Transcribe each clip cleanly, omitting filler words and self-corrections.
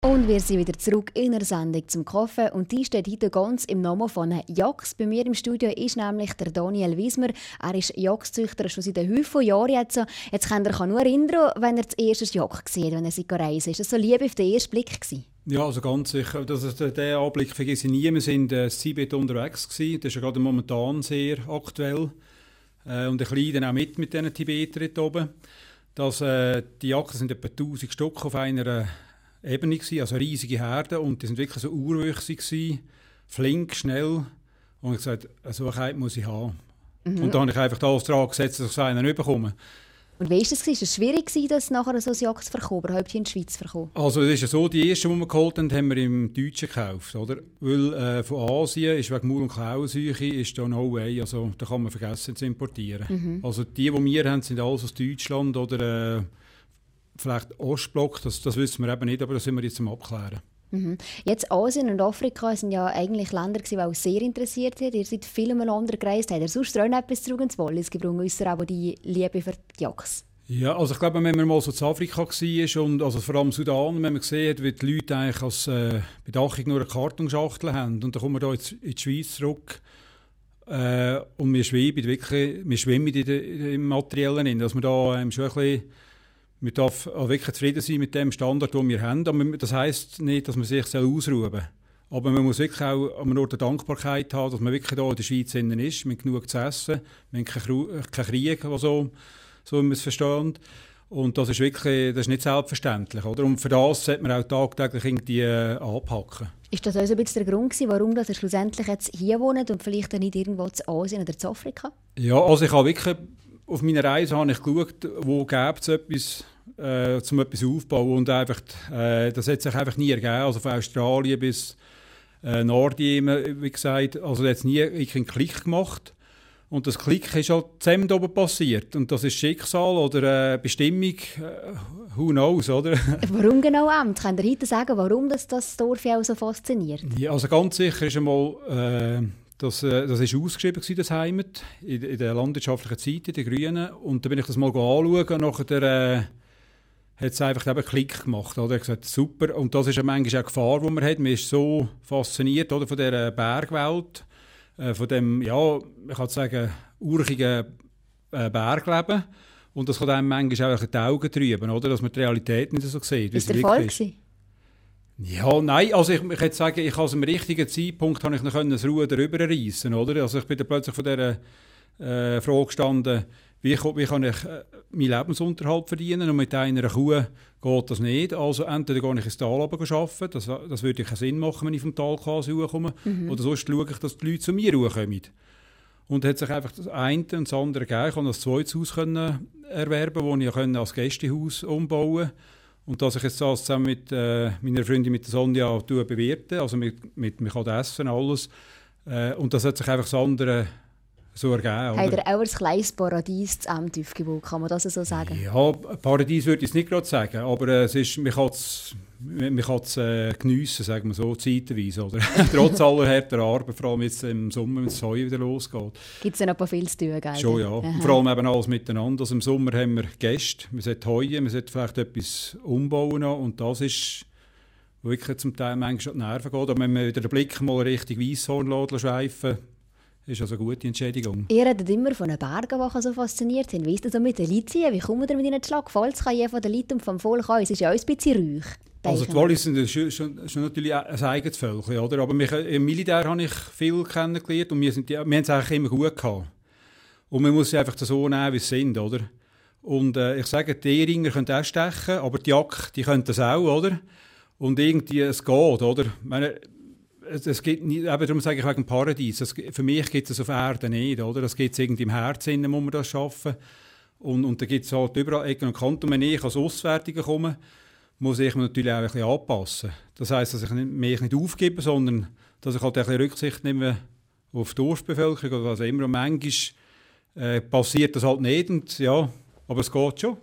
Und wir sind wieder zurück in der Sendung zum Kaffee und die steht heute ganz im Namen von Jacks. Bei mir im Studio ist nämlich der Daniel Wiesmer. Er ist Jagdzüchter schon seit Haufen von Jahren jetzt. Jetzt könnt ihr euch nur erinnern, wenn er das erste Jack gesehen, wenn er sie reisen. Ist das so Liebe auf den ersten Blick gewesen? Ja, also ganz sicher. Den Anblick vergesse ich nie. Wir waren in Tibet unterwegs gewesen. Das ist ja gerade momentan sehr aktuell. Und ein bisschen auch mit diesen Tibetern dort oben. Die Jacks sind etwa 1000 Stück auf einer Ebene gewesen, also riesige Herden, und die sind wirklich so urwüchsig gewesen, flink, schnell. Und ich gesagt, so eine Kite muss ich haben. Und dann habe ich einfach den Auftrag gesetzt, dass ich so einen nicht bekomme. Und wie war das? War es schwierig, das nachher so ein Jagd zu verkaufen, überhaupt hier in die Schweiz zu verkaufen? Also es ist ja so, die ersten, die wir geholt haben, haben wir im Deutschen gekauft, oder? Weil von Asien ist wegen Maul- und Klauenseuche ist da no way, also da kann man vergessen zu importieren. Also die wir haben, sind alles aus Deutschland oder vielleicht Ostblock, das wissen wir eben nicht, aber das sind wir jetzt am Abklären. Jetzt Asien und Afrika sind ja eigentlich Länder, die auch sehr interessiert sind. Ihr seid viel umeinander gereist. Habt ihr sonst auch noch etwas zurück ins Wallis gebracht, außer aber die Liebe für die Jacks? Ja, also ich glaube, wenn man mal so in Afrika war und also vor allem Sudan, wenn man gesehen hat, wie die Leute eigentlich als Bedachung nur eine Kartonschachtel haben, und dann kommen wir hier in die Schweiz zurück und wir schwimmen im Materiellen hin, dass wir da schon ein bisschen. Man darf wirklich zufrieden sein mit dem Standard, den wir haben. Aber das heisst nicht, dass man sich ausruhen soll. Aber man muss wirklich auch am Ort der Dankbarkeit haben, dass man wirklich hier in der Schweiz innen ist, mit genug zu essen, mit keinem Krieg, so wie man es versteht. Und das ist nicht selbstverständlich. Oder? Und für das sollte man auch tagtäglich irgendwie anpacken. Ist das also ein bisschen der Grund gewesen, warum ihr schlussendlich jetzt hier wohnt und vielleicht nicht irgendwo zu Asien oder zu Afrika? Ja, also ich habe wirklich auf meiner Reise habe ich geschaut, wo gibt es etwas, um etwas aufzubauen. Und einfach, das hat sich einfach nie ergeben. Also von Australien bis Nordjemen, wie gesagt. Also da hat es nie einen Klick gemacht. Und das Klick ist halt zusammen da oben passiert. Und das ist Schicksal oder Bestimmung, who knows, oder? Warum genau Amt? Könnt ihr heute sagen, warum das Dorf auch so fasziniert? Ja, also ganz sicher ist einmal das war ausgeschrieben, das Heimat, in der landwirtschaftlichen Zeit, in den Grünen. Und dann bin ich das mal anschauen und nachher hat es einfach einen Klick gemacht. Oder? Ich gesagt, super. Und das ist ja manchmal auch die Gefahr, die man hat. Man ist so fasziniert, oder, von dieser Bergwelt, von dem, ja, ich kann sagen, urchigen Bergleben. Und das kann einem manchmal auch die Augen trüben, oder? Dass man die Realität nicht so sieht. Ist der Fall gewesen? Ja, nein, also ich könnte sagen, ich habe am richtigen Zeitpunkt habe ich noch das Ruder rüberreissen, oder? Also ich bin dann plötzlich von dieser Frage gestanden, wie kann ich meinen Lebensunterhalt verdienen, und mit einer Kuh geht das nicht. Also entweder gehe ich ins Tal arbeiten, das würde keinen Sinn machen, wenn ich vom Tal komme, oder sonst schaue ich, dass die Leute zu mir kommen. Und hat sich einfach das eine und das andere gegeben. Ich konnte das zweite Haus erwerben, das ich als Gästehaus umbauen konnte. Und dass ich jetzt das zusammen mit meiner Freundin, mit der Sonja, bewirte, also man kann essen, alles. Und das hat sich einfach das andere so ergeben. Habt ihr auch ein kleines Paradies zu Amt aufgebaut, kann man das so sagen? Ja, Paradies würde ich es nicht gerade sagen, aber man kann es geniessen, sagen wir so, zeitweise. Oder? Trotz aller harter Arbeit, vor allem jetzt im Sommer, wenn das Heu wieder losgeht. Gibt es dann noch viel zu tun? Gell? Schon, ja. Vor allem eben alles miteinander. Also im Sommer haben wir Gäste, wir sollten heuen, wir sollten vielleicht etwas umbauen noch, und das ist wirklich zum Teil manchmal an die Nerven geht. Aber wenn man wieder den Blick mal Richtung Weisshorn schweifen, ist also eine gute Entschädigung. Ihr redet immer von den Bergen, die so fasziniert sind. Wie ist das so mit den Leuten? Wie kommt ihr mit ihnen zu Schlag? Gefällt es jeder von den Leuten und vom Volk an? Es ist ja auch ein bisschen ruhig. Also die Wallis sind schon natürlich ein eigenes Völkchen, oder? Aber im Militär habe ich viel kennengelernt und wir haben es eigentlich immer gut gehabt. Und man muss sie einfach so nehmen, wie sie sind, oder? Und ich sage, die Ehringer können auch stechen, aber die Jack, die können das auch, oder? Und irgendwie, es geht, oder? Es gibt nicht, eben darum sage ich wegen Paradies. Für mich gibt es auf Erden nicht, oder? Das gibt es irgendwie im Herzen, wo wir das schaffen. Und da gibt es halt überall Ecken und Kanten. Und wenn ich als Auswärtiger komme, muss ich mich natürlich auch ein bisschen anpassen. Das heisst, dass ich mich nicht aufgebe, sondern dass ich halt ein bisschen Rücksicht nehme auf die Dorfbevölkerung oder was immer. Und manchmal passiert das halt nicht. Und, ja, aber es geht schon.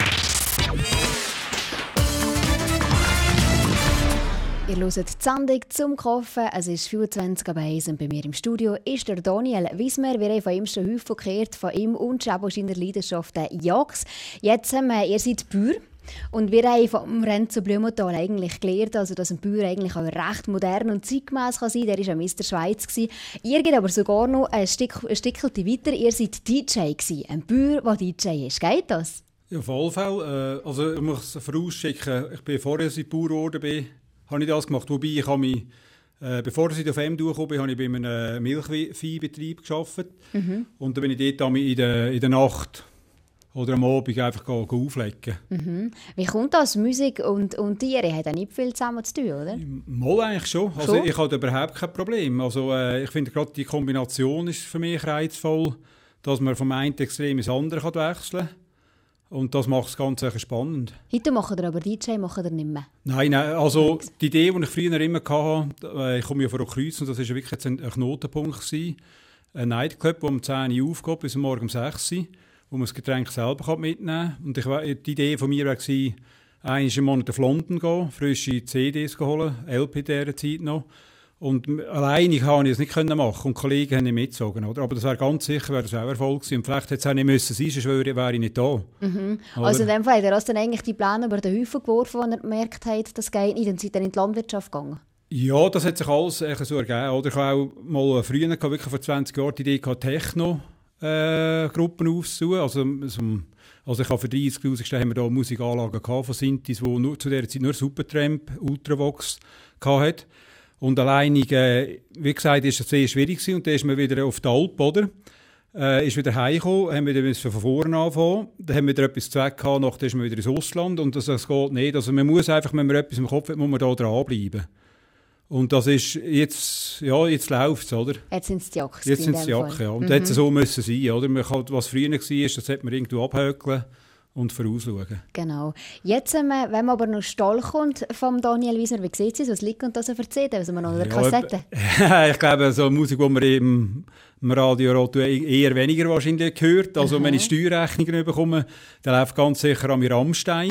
Ihr hört die Sendung zum Kaffee. Es ist 24:01 und bei mir im Studio ist der Daniel Wiesmer. Wir haben von ihm schon häufig gehört, von ihm und schon seiner Leidenschaft Jagds. Jetzt, ihr seid Bauer. Und wir haben vom Renzo Blümenthal eigentlich gelernt, also dass ein Bauer eigentlich auch recht modern und zeitgemäss kann sein. Der war ja Mr. Schweiz. Ihr geht aber sogar noch ein Stückchen weiter. Ihr seid DJ gewesen. Ein Bauer, der DJ ist. Geht das? Ja, auf jeden Fall. Also ich muss es vorausschicken, bevor ich Bauer geworden bin, habe ich das gemacht. Wobei ich habe mich, bevor ich auf M durchgekommen bin, habe ich bei einem Milchviehbetrieb gearbeitet. Und dann bin ich dort in der Nacht oder am Abend einfach auflegen. Wie kommt das? Musik und Tiere haben nicht viel zusammen zu tun, oder? Mal eigentlich schon. Also ich habe überhaupt kein Problem. Also, ich finde gerade die Kombination ist für mich reizvoll, dass man vom einen Extrem ins andere wechseln kann. Und das macht das Ganze spannend. Heute machen ihr aber DJ nicht mehr? Nein, also die Idee, die ich früher immer hatte, ich komme ja von Kreuz und das war wirklich ein Knotenpunkt. Ein Nightclub, der um 10 Uhr aufgeht, bis morgen um 6 Uhr, wo man das Getränk selber mitnehmen kann. Und die Idee von mir war, einmal im Monat auf London gehen, frische CDs holen, LP dieser Zeit noch. Und alleine konnte ich es nicht machen und die Kollegen haben nicht mitgezogen. Oder? Aber das wäre ganz sicher auch Erfolg gewesen. Und vielleicht hätte es auch nicht müssen sein, sonst wäre ich nicht da. Also in dem Fall hat er dann eigentlich die Pläne über den Haufen geworfen, als er gemerkt hat, das geht nicht, und seid dann in die Landwirtschaft gegangen? Ja, das hat sich alles so ergeben. Oder ich habe auch mal früher, wirklich vor 20 Jahren, die Idee gehabt, Techno-Gruppen aufzusuchen. Also ich habe für 30'000 Steine haben wir da Musikanlagen von Synthes, die zu dieser Zeit nur Supertramp, Ultravox hatten. Und alleinig, wie gesagt, ist es sehr schwierig gewesen. Und dann ist man wieder auf die Alp, oder? Ist wieder heimgekommen, haben wieder von vorne angefangen. Dann haben wir wieder etwas zu gehabt, nachher ist man wieder ins Ausland. Und das geht nicht. Also man muss einfach, wenn man etwas im Kopf hat, muss man da dranbleiben. Und das ist jetzt, ja, jetzt läuft es, oder? Jetzt sind es die Jacke. Jetzt sind es die Jacke, ja. Und hätte es so müssen sein, oder? Man kann, was früher war, das hat man irgendwo abhökeln und vorausschauen. Genau. Jetzt, wenn man aber noch Stall kommt vom Daniel Wiesmer, wie sieht es aus? Was liegt und das für CD? Also man noch eine Kassette? Ich glaube, so Musik, die man im Radio eher weniger wahrscheinlich hört. Also wenn ich Steuerrechnungen bekomme, dann läuft ganz sicher an mir Rammstein.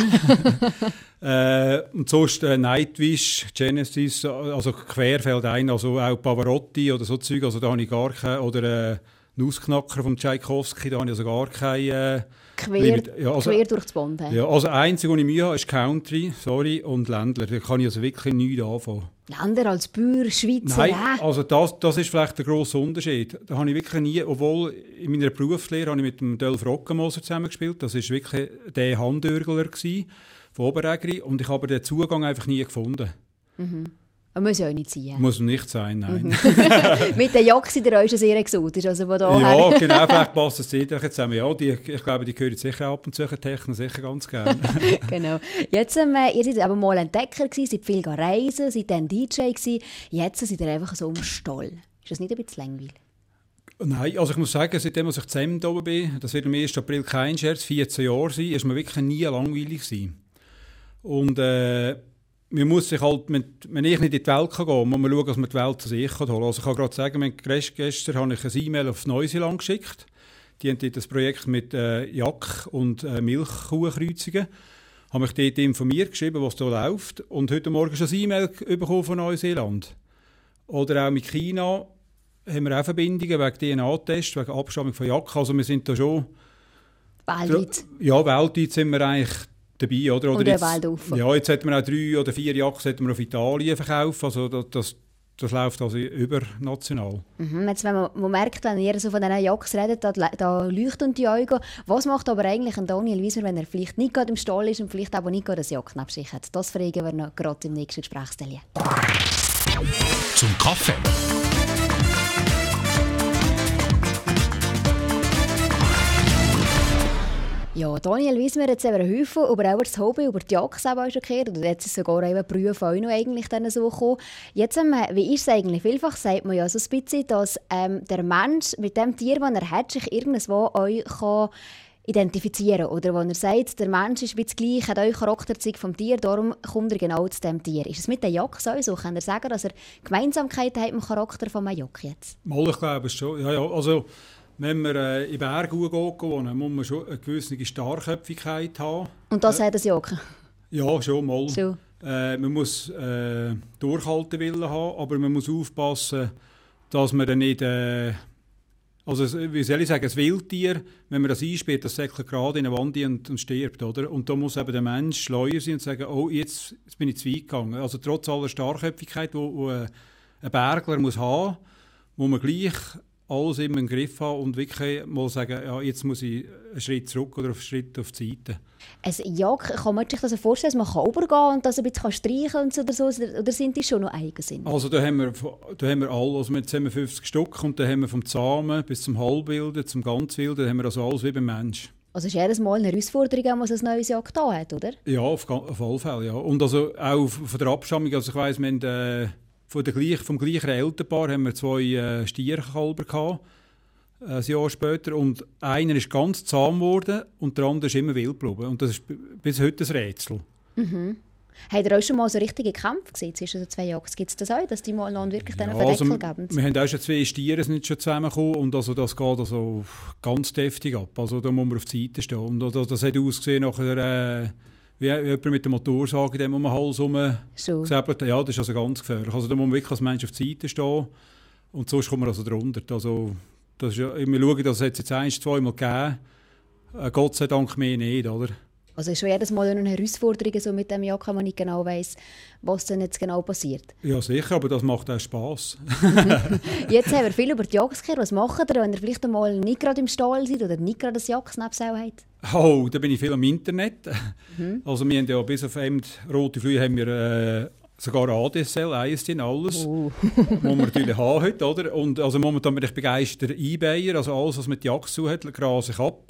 Und sonst Nightwish, Genesis, also querfeld ein, also auch Pavarotti oder so Zeug. Also da habe ich gar keine, oder Nussknacker von Tchaikovsky, da habe ich also gar keine... Quer durch das Band. Ja, also das Einzige, was ich Mühe habe, ist Country, und Ländler. Da kann ich also wirklich nichts anfangen. Länder als Bauer, Schweizer? Nein, also das ist vielleicht der grosse Unterschied. Da habe ich wirklich nie, obwohl in meiner Berufslehre habe ich mit dem Dolf Rockenmoser zusammengespielt. Das war wirklich der Handörgler von Oberägeri. Und ich habe den Zugang einfach nie gefunden. Muss ja auch nicht sein. Muss nicht sein, nein. Mit der Jacke der ist sehr exotisch. Also ja, genau, vielleicht passt das jetzt zusammen. Ja, ich glaube, die hören sicher ab und zu Techno, sicher ganz gerne. Genau. Jetzt, ihr seid aber mal Entdecker gewesen, seid viel reisen, seid dann DJ gewesen. Jetzt seid ihr einfach so im Stall. Ist das nicht ein bisschen langweilig? Nein, also ich muss sagen, seitdem ich zusammen oben bin, das wird am 1. April kein Scherz, 14 Jahre sein, ist mir wirklich nie langweilig gewesen. Und man muss sich halt, wenn ich nicht in die Welt gehen kann, muss man schauen, dass man die Welt zu sich holen kann. Also ich kann gerade sagen, gestern habe ich ein E-Mail auf Neuseeland geschickt. Die haben dort das Projekt mit Jack- und Milchkuhkreuzungen. Habe mich dort informiert, geschrieben, was da läuft. Und heute Morgen schon ein E-Mail bekommen von Neuseeland. Oder auch mit China haben wir auch Verbindungen wegen DNA-Test, wegen Abstammung von Jack. Also wir sind da schon... Weltweit? Ja, weltweit sind wir eigentlich... dabei, oder? Oder jetzt, ja, jetzt hätten wir auch 3 oder 4 Jacks auf Italien verkauft. Also das läuft also übernational. Jetzt, wenn man merkt, wenn ihr so von diesen Jacks redet, da leuchten die Augen. Was macht aber eigentlich ein Daniel Wiesmer, wenn er vielleicht nicht gerade im Stall ist und vielleicht aber nicht gerade ein Jack neben sich hat? Das fragen wir noch gerade im nächsten Gesprächsteil. Zum Kaffee. Ja, Daniel Wiesmer hat eben einen Haufen über das Hobby, über die Jacke auch schon gehört. Oder jetzt ist sogar eben Berufe auch noch eigentlich dann so gekommen. Jetzt, wie ist es eigentlich? Vielfach sagt man ja so ein bisschen, dass der Mensch mit dem Tier, das er hat, sich irgendwo euch kann identifizieren kann. Oder wenn er sagt, der Mensch ist ein bisschen gleich, hat euch Charakterzug vom Tier, darum kommt er genau zu dem Tier. Ist es mit der Jacke so? Kann er sagen, dass er Gemeinsamkeiten hat im Charakter von einem Jacke jetzt? Mal, ich glaube es schon. Ja, also... Wenn man in Bergen wohnen, muss man schon eine gewisse Starrköpfigkeit haben. Und das hat ein Jacke? Ja, schon mal. So. Man muss Durchhaltewillen haben, aber man muss aufpassen, dass man dann nicht Also, wie soll ich sagen, ein Wildtier, wenn man das einsperrt, das säckelt gerade in eine Wand und stirbt, oder? Und da muss eben der Mensch schleuer sein und sagen, oh, jetzt bin ich zu weit gegangen. Also trotz aller Starrköpfigkeit, die ein Bergler muss haben, muss man gleich alles immer im Griff haben und wirklich mal sagen, ja, jetzt muss ich einen Schritt zurück oder einen Schritt auf die Seite. Also, ja, kann man sich das so vorstellen, dass man übergehen und das ein bisschen streichen und so, oder sind die schon noch eigensinnig? Also da haben wir alle, also jetzt haben wir 50 Stück und dann haben wir vom Zahmen bis zum Halbwilden, zum Ganzwilden, da haben wir also alles wie beim Mensch. Also ist jedes Mal eine Herausforderung, was ein neues Jahr getan hat, oder? Ja, auf alle Fälle, ja. Und also auch von der Abstammung, also ich weiss, wir haben vom gleichen Elternpaar haben wir 2 Stierkalber gehabt, ein Jahr später. Und einer ist ganz zahm geworden und der andere ist immer wild geblieben. Und das ist bis heute ein Rätsel. Mhm. Habt ihr auch schon mal so richtige Kämpfe gesehen zwischen den 2 Jagds? Gibt es das auch, dass die mal wirklich Ja, Verdeckel geben? Wir haben auch schon 2 Stiere sind schon zusammengekommen und also das geht also ganz deftig ab. Also da muss man auf die Seite stehen. Und das hat ausgesehen nachher wie jemand mit der Motorsage, dem um den Hals herumgesäbelt. Ja, das ist also ganz gefährlich. Also da muss man wirklich als Mensch auf die Seite stehen und sonst kommt man also drunter. Also, das ist ja, wir schauen, das hat es jetzt 1-2 Mal gegeben. Gott sei Dank mehr nicht, oder? Also ist schon jedes Mal eine Herausforderung so mit dem Jagd, wenn man nicht genau weiss, was denn jetzt genau passiert. Ja, sicher, aber das macht auch Spass. Jetzt haben wir viel über die Jagd gehört. Was macht ihr, wenn ihr vielleicht einmal nicht gerade im Stall seid oder nicht gerade ein Jagdschnäpsau habt? Oh, da bin ich viel am Internet. Also wir haben ja bis auf rote Flüge haben wir sogar ADSL, ISDN, alles. Muss man natürlich haben heute, oder? Und also momentan bin ich begeisterter eBayer, also alles, was mit Jagd zu hat, grase ich ab.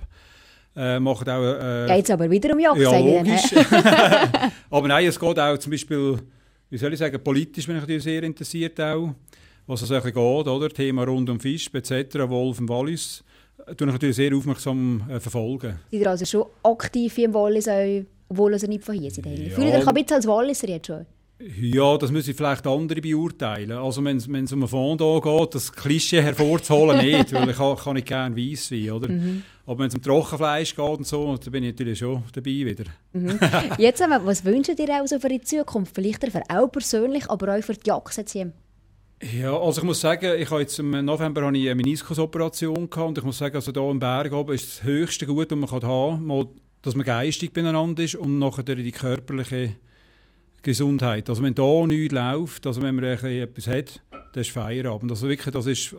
Macht auch, Geht's aber wieder um Jagd, ja, sage logisch. ich dann. Aber nein, es geht auch zum Beispiel, wie soll ich sagen, politisch bin ich natürlich sehr interessiert auch, was es eigentlich geht, oder? Thema rund um Fisch, etc., Wolf und Wallis, tue ich natürlich sehr aufmerksam verfolgen. Seid ihr also schon aktiv im Wallis, obwohl ihr nicht von hier seid? Ja. Fühlt ihr euch ein bisschen als Walliser jetzt schon? Ja, das müssen vielleicht andere beurteilen. Also wenn es um einen Fond geht, das Klischee hervorzuholen nicht, weil ich kann nicht gerne Weisswein, oder? Aber wenn es um Trockenfleisch geht und so, dann bin ich natürlich schon dabei wieder. Jetzt, was wünscht ihr auch so für die Zukunft? Vielleicht für auch persönlich, aber auch für die Jagd jetzt hier? Ja, also ich muss sagen, ich habe jetzt im November eine Meniskusoperation gehabt und ich muss sagen, also hier im Berg oben ist das höchste Gut, das man haben kann, dass man geistig beieinander ist und nachher die körperliche Gesundheit. Also wenn da nichts läuft, also wenn man etwas hat, dann ist Feierabend. Also wirklich,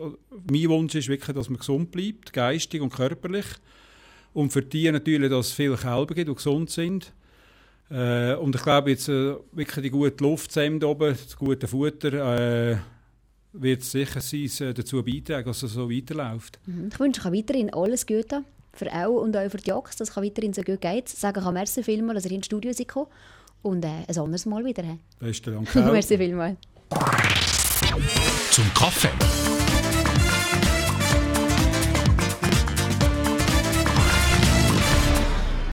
mein Wunsch ist wirklich, dass man gesund bleibt, geistig und körperlich. Und für die natürlich, dass es viele Kälber gibt, die gesund sind. Und ich glaube, jetzt wirklich die gute Luft zusammen oben, das gute Futter, wird sicher sein, dazu beitragen, dass es so weiterläuft. Ich wünsche euch weiterhin alles Gute, für auch und auch für die Jagd, dass es weiterhin so gut geht. Sagen kann merci vielmals, dass ihr ins Studio seid und ein anderes Mal wieder. Besten Dank. Merci vielmals. Zum Kaffee.